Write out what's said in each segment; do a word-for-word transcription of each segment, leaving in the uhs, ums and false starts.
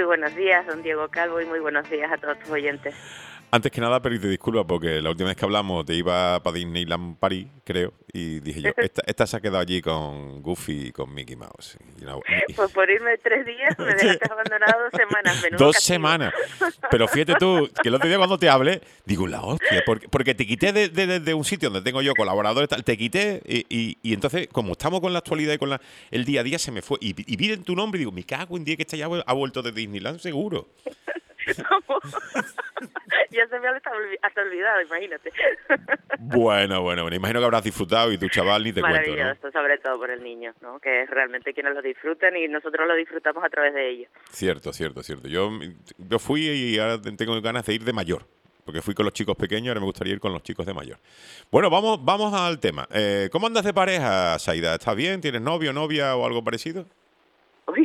Muy buenos días, don Diego Calvo, y muy buenos días a todos tus oyentes. Antes que nada, pedirte disculpas porque la última vez que hablamos te iba para Disneyland París, creo, y dije yo, esta, esta se ha quedado allí con Goofy y con Mickey Mouse. Y no, y... Pues por irme tres días me dejaste abandonado dos semanas. Menudo Dos castigo. semanas. Pero fíjate tú, que el otro día cuando te hablé, digo, la hostia, porque, porque te quité de, de, de un sitio donde tengo yo colaboradores, tal, te quité y, y, y entonces, como estamos con la actualidad y con la, el día a día, se me fue. Y, y vi en tu nombre y digo, me cago en día que esta ya ha vuelto de Disneyland, seguro. Ya se me ha hasta olvidado, imagínate. Bueno, bueno, bueno. Imagino que habrás disfrutado y tu chaval ni te cuento, ¿no? Maravilloso, sobre todo por el niño, ¿no? Que es realmente quienes lo disfrutan y nosotros lo disfrutamos a través de ellos. Cierto, cierto, cierto. Yo, yo fui y ahora tengo ganas de ir de mayor. Porque fui con los chicos pequeños, ahora me gustaría ir con los chicos de mayor. Bueno, vamos, vamos al tema. Eh, ¿Cómo andas de pareja, Saida? ¿Estás bien? ¿Tienes novio, novia o algo parecido? Uy.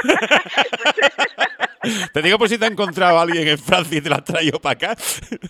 Te digo por si te ha encontrado a alguien en Francia y te la has traído para acá.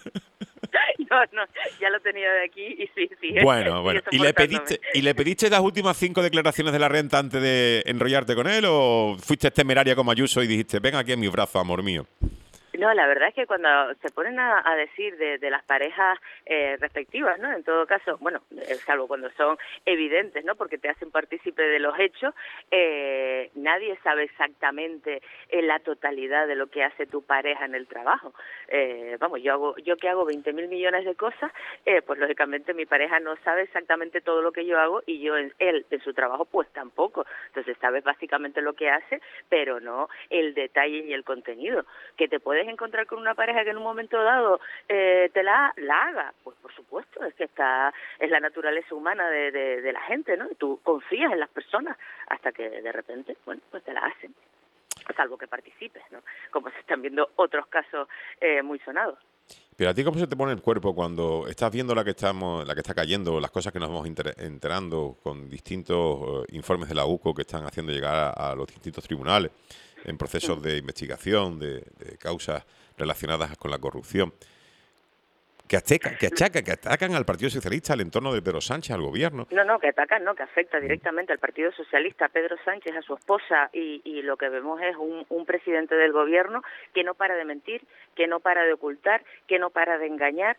No, no, ya lo tenía de aquí y sí, sí. Bueno, bueno. ¿Y le pediste y le pediste las últimas cinco declaraciones de la renta antes de enrollarte con él o fuiste temeraria como Ayuso y dijiste, ven aquí en mis brazos, amor mío? No, la verdad es que cuando se ponen a, a decir de, de las parejas eh, respectivas, ¿no? En todo caso, bueno, eh, salvo cuando son evidentes, ¿no? Porque te hacen partícipe de los hechos, eh, nadie sabe exactamente eh, la totalidad de lo que hace tu pareja en el trabajo. Eh, vamos, yo hago, yo que hago veinte mil millones de cosas, eh, pues lógicamente mi pareja no sabe exactamente todo lo que yo hago y yo en él en su trabajo pues tampoco. Entonces sabes básicamente lo que hace, pero no el detalle y el contenido. Que te puedes encontrar con una pareja que en un momento dado eh, te la, la haga, pues por supuesto, es que está es la naturaleza humana de, de, de la gente, ¿no? Y tú confías en las personas hasta que de repente, bueno, pues te la hacen, salvo que participes, ¿no? Como se están viendo otros casos eh, muy sonados. Pero a ti, ¿cómo se te pone el cuerpo cuando estás viendo la que estamos, la que está cayendo, las cosas que nos vamos enterando con distintos uh, informes de la U C O que están haciendo llegar a, a los distintos tribunales en procesos de investigación, de, de causas relacionadas con la corrupción? Que, achaca, que achacan, que atacan al Partido Socialista, al entorno de Pedro Sánchez, al gobierno. No, no, que atacan, no, que afecta directamente al Partido Socialista, a Pedro Sánchez, a su esposa, y, y lo que vemos es un, un presidente del gobierno que no para de mentir, que no para de ocultar, que no para de engañar,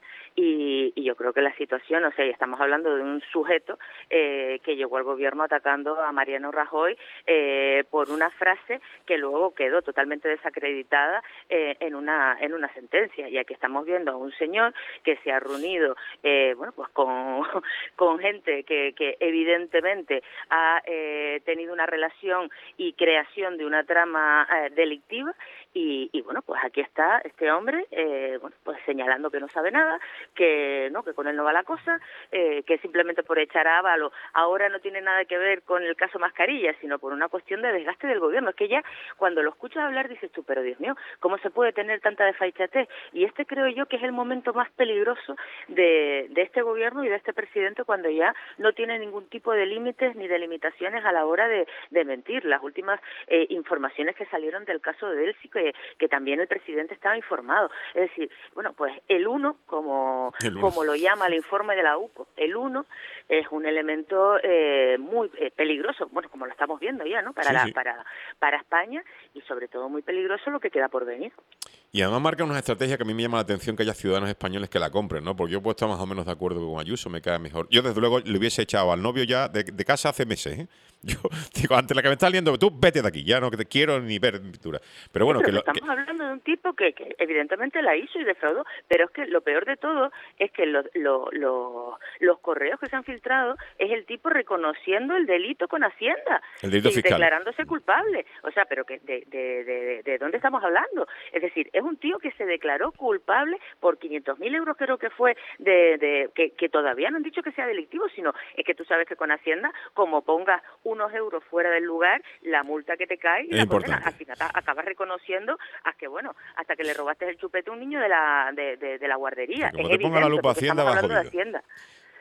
y, y yo creo que la situación, o sea, estamos hablando de un sujeto eh, que llegó al gobierno atacando a Mariano Rajoy eh, por una frase que luego quedó totalmente desacreditada eh, en una en una sentencia, y aquí estamos viendo a un señor que se ha reunido eh, bueno pues con, con gente que, que evidentemente ha eh, tenido una relación y creación de una trama eh, delictiva y, y bueno pues aquí está este hombre eh, bueno pues señalando que no sabe nada, que no que con él no va la cosa, eh, que simplemente por echar a Ábalos ahora no tiene nada que ver con el caso Mascarilla, sino por una cuestión de desgaste del gobierno. Es que ya cuando lo escuchas hablar dices tú, pero Dios mío, ¿cómo se puede tener tanta desfachatez? Y este creo yo que es el momento más peligroso peligroso de, de este gobierno y de este presidente cuando ya no tiene ningún tipo de límites ni de limitaciones a la hora de, de mentir. Las últimas eh, informaciones que salieron del caso de Delcy, que, que también el presidente estaba informado. Es decir, bueno, pues el uno, como, el uno. como lo llama el informe de la U C O, el uno es un elemento eh, muy eh, peligroso, bueno, como lo estamos viendo ya, ¿no? Para, sí, la, sí. para, para España y sobre todo muy peligroso lo que queda por venir. Y además marca una estrategia que a mí me llama la atención que haya ciudadanos españoles que la compren, ¿no? Porque yo puedo estar más o menos de acuerdo con Ayuso, me cae mejor. Yo, desde luego, le hubiese echado al novio ya de, de casa hace meses, ¿eh? Yo digo, ante la que me está liando, tú vete de aquí, ya no que te quiero ni ver pintura. Pero bueno, sí, pero que lo, estamos que... hablando de un tipo que, que evidentemente la hizo y defraudó, pero es que lo peor de todo es que los, los, los, los correos que se han filtrado es el tipo reconociendo el delito con Hacienda el delito y fiscal. declarándose culpable. O sea, pero que de, de, de, de dónde estamos hablando. Es decir, es un tío que se declaró culpable por quinientos mil euros, creo que fue, de, de que, que todavía no han dicho que sea delictivo, sino es que tú sabes que con Hacienda, como pongas unos euros fuera del lugar, la multa que te cae y es la importante. condena. Al final acabas reconociendo a que, bueno, hasta que le robaste el chupete a un niño de la de, de, de la guardería. Como es te ponga la lupa Hacienda, estamos hablando va de Hacienda.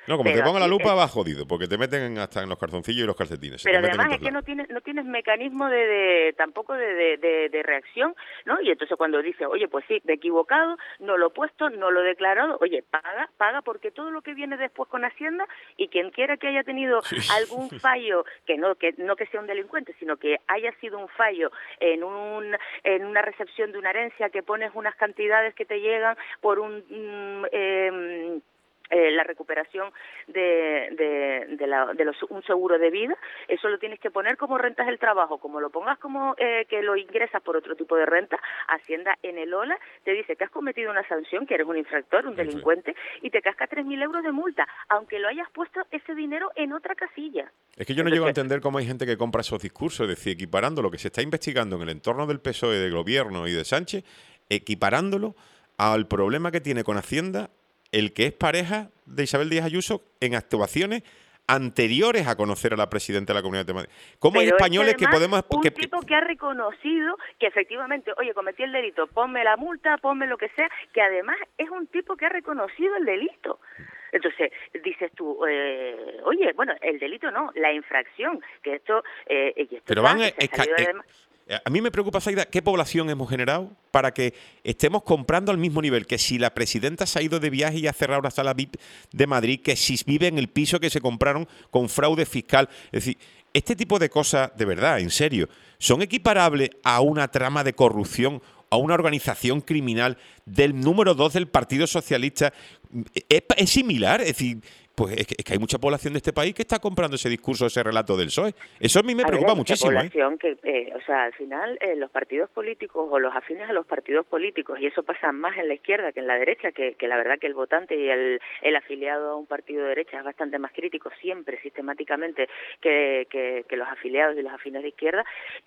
No, como pero te ponga la aquí lupa es, va jodido, porque te meten hasta en los calzoncillos y los calcetines. Se pero te meten en además es todos que lados. no tienes no tienes mecanismo de, de tampoco de, de, de, de reacción, ¿no? Y entonces cuando dice, oye, pues sí, me he equivocado, no lo he puesto, no lo he declarado, oye, paga, paga, porque todo lo que viene después con Hacienda, y quien quiera que haya tenido Sí. algún fallo, que no que no que sea un delincuente, sino que haya sido un fallo en un en una recepción de una herencia, que pones unas cantidades que te llegan por un mm, eh, Eh, la recuperación de, de, de, la, de los, un seguro de vida, eso lo tienes que poner como rentas del trabajo, como lo pongas como eh, que lo ingresas por otro tipo de renta, Hacienda en el O L A te dice que has cometido una sanción, que eres un infractor, un delincuente, y te casca tres mil euros de multa, aunque lo hayas puesto ese dinero en otra casilla. Es que yo no Entonces, llego a entender cómo hay gente que compra esos discursos, es decir, equiparando lo que se está investigando en el entorno del P S O E, del Gobierno y de Sánchez, equiparándolo al problema que tiene con Hacienda el que es pareja de Isabel Díaz Ayuso en actuaciones anteriores a conocer a la presidenta de la Comunidad de Madrid. ¿Cómo hay pero es que españoles que además podemos... un Que, tipo que ha reconocido que efectivamente, oye, cometí el delito, ponme la multa, ponme lo que sea, que además es un tipo que ha reconocido el delito. Entonces, dices tú, eh, oye, bueno, el delito no, la infracción, que esto... Eh, y esto pero está, van... que se ha salido de... A mí me preocupa, Zaida, qué población hemos generado para que estemos comprando al mismo nivel, que si la presidenta se ha ido de viaje y ha cerrado la sala V I P de Madrid, que si vive en el piso que se compraron con fraude fiscal. Es decir, este tipo de cosas, de verdad, en serio, ¿son equiparables a una trama de corrupción, a una organización criminal del número dos del Partido Socialista? ¿Es, es similar? Es decir... Pues es que, es que hay mucha población de este país que está comprando ese discurso, ese relato del P S O E. Eso a mí me A ver, preocupa hay mucha muchísimo. población ¿eh? que, eh, o sea, al final eh, los partidos políticos o los afines a los partidos políticos, y eso pasa más en la izquierda que en la derecha, que, que la verdad que el votante y el, el afiliado a un partido de derecha es bastante más crítico siempre, sistemáticamente, que, que, que los afiliados y los afines de izquierda,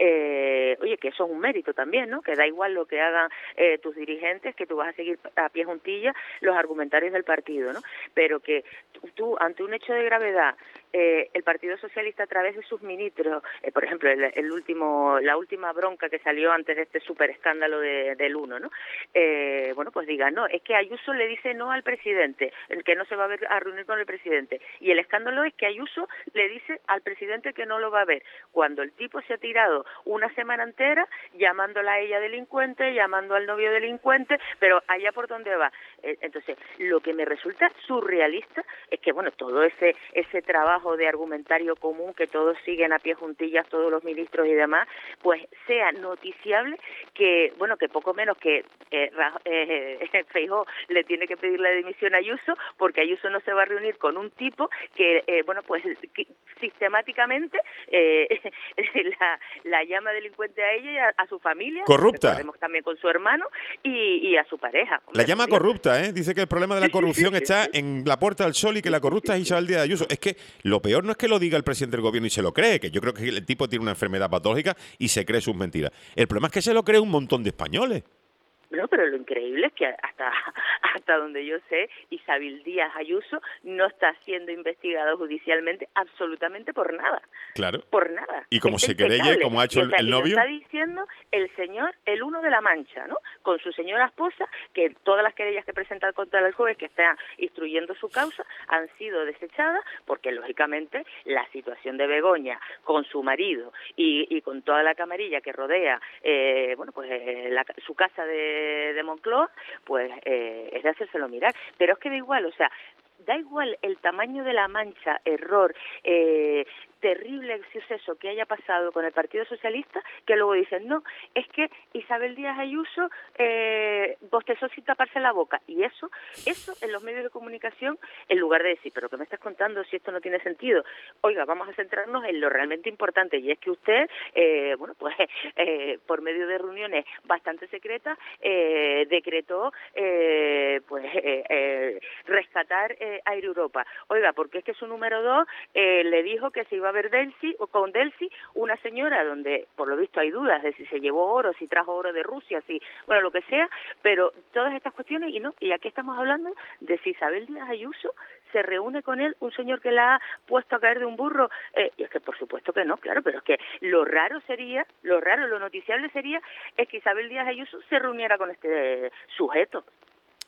eh, oye, que eso es un mérito también, ¿no? Que da igual lo que hagan eh, tus dirigentes, que tú vas a seguir a pie juntilla los argumentarios del partido, ¿no? Pero que tú, ante un hecho de gravedad, eh, el Partido Socialista a través de sus ministros, eh, por ejemplo, el, el último, la última bronca que salió antes de este súper escándalo de, del uno, ¿no? Eh, bueno, pues diga, no, es que Ayuso le dice no al presidente, el que no se va a ver a reunir con el presidente, y el escándalo es que Ayuso le dice al presidente que no lo va a ver, cuando el tipo se ha tirado una semana entera llamándola a ella delincuente, llamando al novio delincuente, pero allá por donde va. Eh, entonces, lo que me resulta surrealista es que, bueno, todo ese ese trabajo de argumentario común que todos siguen a pie juntillas, todos los ministros y demás, pues sea noticiable que, bueno, que poco menos que eh, eh, Feijóo le tiene que pedir la dimisión a Ayuso, porque Ayuso no se va a reunir con un tipo que, eh, bueno, pues que sistemáticamente eh, la, la llama delincuente a ella y a, a su familia, Corrupta. recordemos también con su hermano, y, y a su pareja. Hombre, La llama corrupta, ¿eh? Dice que el problema de la corrupción está en la Puerta del Sol y que la corrupta es Isabel Díaz Ayuso. Es que lo peor no es que lo diga el presidente del gobierno y se lo cree, que yo creo que el tipo tiene una enfermedad patológica y se cree sus mentiras. El problema es que se lo cree un montón de españoles. No, pero lo increíble es que hasta hasta donde yo sé, Isabel Díaz Ayuso no está siendo investigada judicialmente absolutamente por nada. Claro. Por nada. Y como Está se querelle, como ha hecho y, o sea, el, el y novio. lo está diciendo el señor, el uno de la Mancha, ¿no? Con su señora esposa, que todas las querellas que presenta contra el juez que está instruyendo su causa han sido desechadas porque, lógicamente, la situación de Begoña con su marido y, y con toda la camarilla que rodea, eh, bueno, pues eh, la, su casa de de Moncloa, pues eh, es de hacérselo mirar. Pero es que da igual, o sea, da igual el tamaño de la mancha, error, eh, terrible suceso que haya pasado con el Partido Socialista, que luego dicen, no, es que Isabel Díaz Ayuso eh, bostezó sin taparse la boca. Y eso, eso en los medios de comunicación, en lugar de decir, pero ¿qué me estás contando si esto no tiene sentido? Oiga, vamos a centrarnos en lo realmente importante, y es que usted, eh, bueno, pues eh, por medio de reuniones bastante secretas, eh, decretó eh, pues eh, eh, rescatar eh, Air Europa. Oiga, porque es que su número dos eh, le dijo que se iba a ver Delcy, o con Delcy, una señora donde por lo visto hay dudas de si se llevó oro, si trajo oro de Rusia, si, bueno, lo que sea, pero todas estas cuestiones, y no, y aquí estamos hablando de si Isabel Díaz Ayuso se reúne con él, un señor que la ha puesto a caer de un burro, eh, y es que por supuesto que no, claro, pero es que lo raro sería, lo raro, lo noticiable sería, es que Isabel Díaz Ayuso se reuniera con este sujeto.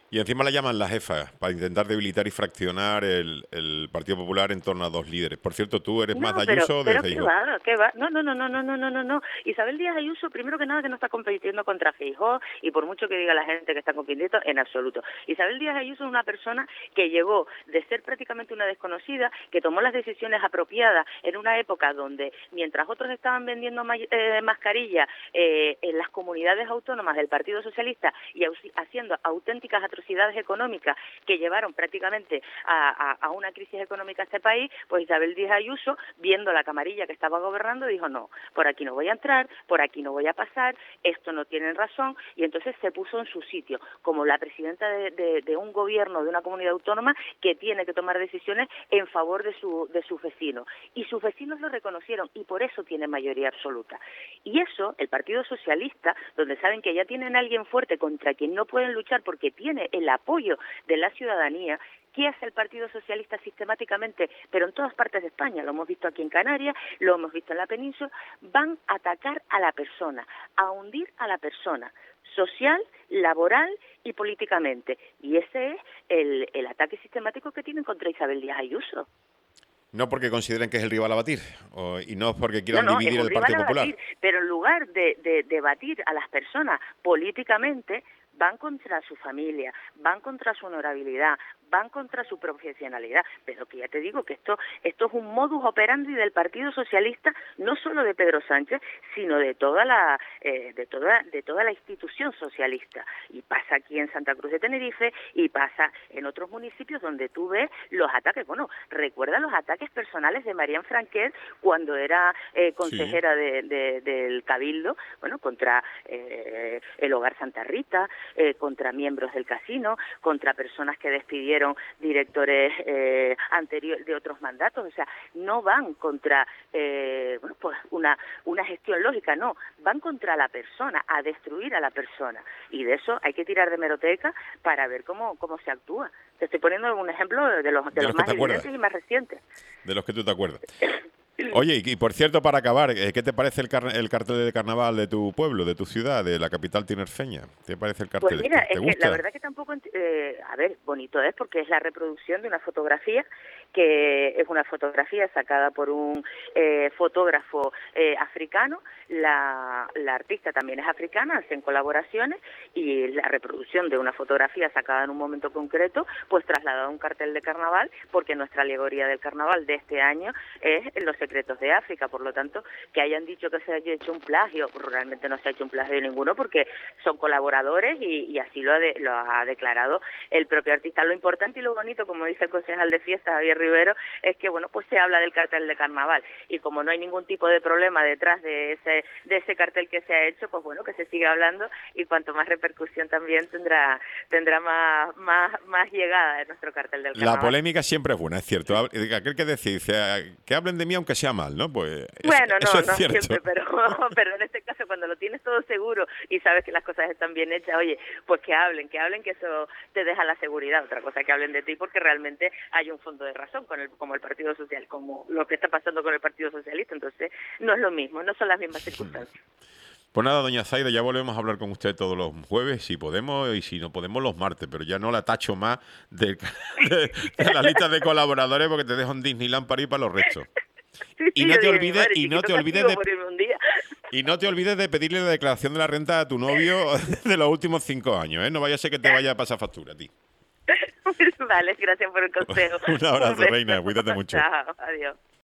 Y encima la llaman la jefa, para intentar debilitar y fraccionar el, el Partido Popular en torno a dos líderes. Por cierto, ¿tú eres No, más de pero, Ayuso o de pero ¿qué Feijóo? va? ¿Qué va? No, no, no, no, no, no, no, no, no. Isabel Díaz Ayuso, primero que nada, que no está compitiendo contra Feijóo, y por mucho que diga la gente que está compitiendo, en absoluto. Isabel Díaz Ayuso es una persona que llegó de ser prácticamente una desconocida, que tomó las decisiones apropiadas en una época donde, mientras otros estaban vendiendo ma eh, mascarillas eh, en las comunidades autónomas del Partido Socialista y haciendo auténticas atrocidades económicas que llevaron prácticamente a, a, a una crisis económica a este país, pues Isabel Díaz Ayuso, viendo la camarilla que estaba gobernando, dijo, no, por aquí no voy a entrar, por aquí no voy a pasar, esto no tienen razón, y entonces se puso en su sitio, como la presidenta de, de, de un gobierno, de una comunidad autónoma, que tiene que tomar decisiones en favor de, su, de sus vecinos. Y sus vecinos lo reconocieron, y por eso tiene mayoría absoluta. Y eso, el Partido Socialista, donde saben que ya tienen a alguien fuerte contra quien no pueden luchar porque tiene el apoyo de la ciudadanía. ¿Qué hace el Partido Socialista sistemáticamente? Pero en todas partes de España, lo hemos visto aquí en Canarias, lo hemos visto en la península, van a atacar a la persona, a hundir a la persona, social, laboral y políticamente. Y ese es el, el ataque sistemático que tienen contra Isabel Díaz Ayuso. No porque consideren que es el rival a batir, o, y no porque quieran no, no, dividir el Partido Popular. Batir, pero en lugar de, de, de batir a las personas políticamente, van contra su familia, van contra su honorabilidad, van contra su profesionalidad. Pero que ya te digo que esto esto es un modus operandi del Partido Socialista, no solo de Pedro Sánchez, sino de toda la eh, de toda de toda la institución socialista. Y pasa aquí en Santa Cruz de Tenerife y pasa en otros municipios donde tú ves los ataques. Bueno, recuerda los ataques personales de Marian Franquet cuando era eh, consejera sí. de, de, del Cabildo, bueno, contra eh, el Hogar Santa Rita, eh, contra miembros del casino, contra personas que despidieron directores eh, anteriores de otros mandatos. O sea, no van contra eh, bueno, pues una, una gestión lógica, no, van contra la persona, a destruir a la persona. Y de eso hay que tirar de hemeroteca para ver cómo, cómo se actúa. Te estoy poniendo un ejemplo de los, de de los, los más evidentes y más recientes. De los que tú te acuerdas. Oye, y, y por cierto, para acabar, ¿qué te parece el, car el cartel de carnaval de tu pueblo, de tu ciudad, de la capital tinerfeña? ¿Qué te parece el cartel? Pues mira, ¿Te, te es gusta? que la verdad que tampoco, eh, a ver, bonito es porque es la reproducción de una fotografía que es una fotografía sacada por un eh, fotógrafo eh, africano. La, la artista también es africana, hacen colaboraciones y la reproducción de una fotografía sacada en un momento concreto, pues trasladada a un cartel de carnaval, porque nuestra alegoría del carnaval de este año es Los secretos de África. Por lo tanto, que hayan dicho que se haya hecho un plagio, pues realmente no se ha hecho un plagio ninguno porque son colaboradores y, y así lo ha, de, lo ha declarado el propio artista. Lo importante y lo bonito, como dice el concejal de fiestas, Javier Rivero, es que bueno, pues se habla del cartel de carnaval y como no hay ningún tipo de problema detrás de ese de ese cartel que se ha hecho, pues bueno, que se siga hablando y cuanto más repercusión también tendrá tendrá más más más llegada en nuestro cartel del carnaval. La polémica siempre es buena, es cierto. Aquel que decir, que hablen de mí aunque sea mal, ¿no? Pues bueno, eso, no, eso es no cierto. siempre, pero, pero en este caso cuando lo tienes todo seguro y sabes que las cosas están bien hechas, oye, pues que hablen, que hablen, que eso te deja la seguridad. Otra cosa que hablen de ti porque realmente hay un fondo de razón con el como el Partido Social, como lo que está pasando con el Partido Socialista. Entonces no es lo mismo, no son las mismas circunstancias. Pues nada, doña Zaida, ya volvemos a hablar con usted todos los jueves, si podemos, y si no podemos los martes, pero ya no la tacho más de, de, de la lista de colaboradores porque te dejo en Disneyland para ir para los restos. Sí, y sí, no te digo, olvides, madre, y no te olvides de y no te olvides de pedirle la declaración de la renta a tu novio de los últimos cinco años, ¿eh? No vaya a ser que te vaya a pasar factura a ti. Vale, gracias por el consejo. Un abrazo, Un reina, cuídate mucho. Chao, adiós.